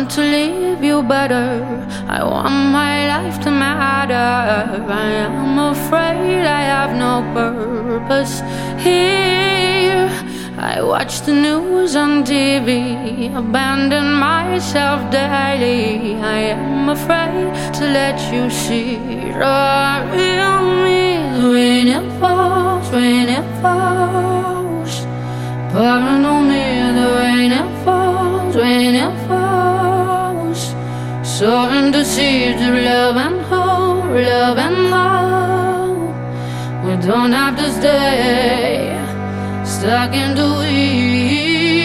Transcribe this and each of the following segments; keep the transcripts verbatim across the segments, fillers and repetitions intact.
want to leave you better. I want my life to matter. I am afraid I have no purpose here. I watch the news on T V, abandon myself daily. I am afraid to let you see the real me. When it falls, when it falls, pouring on me, the rain it falls, when it falls, sowing the seeds of love and hope, love and hope. We don't have to stay stuck in the weeds.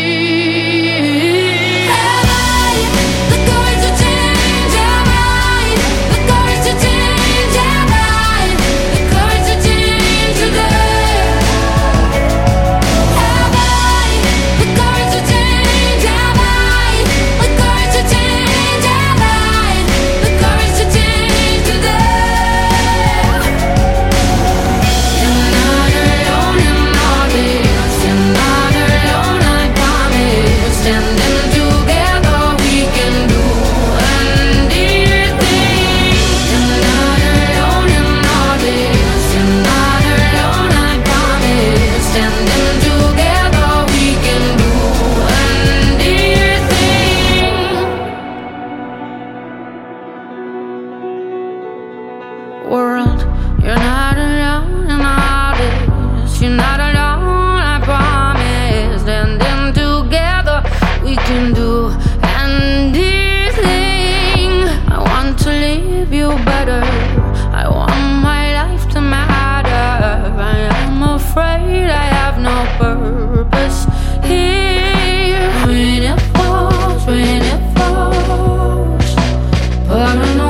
World, you're not alone in all this. You're not alone, I promise. And then together we can do anything. I want to leave you better. I want my life to matter. I am afraid I have no purpose here. When it falls, when it falls, pouring